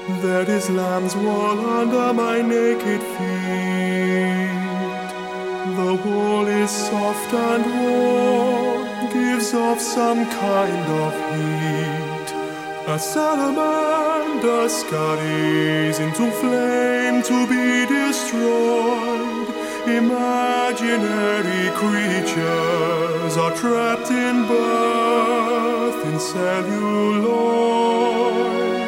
There is lamb's wool under my naked feet. The wool is soft and warm, gives off some kind of heat. A salamander scurries into flame to be destroyed. Imaginary creatures are trapped in birth in celluloid.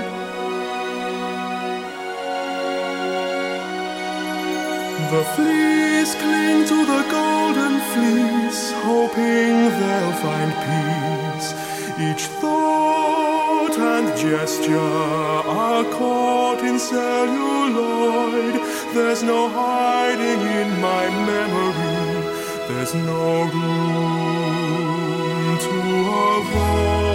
The fleas cling to the golden fleece, hoping they'll find peace. Each thought and gesture are caught in celluloid. There's no hiding in my memory. There's no room to avoid.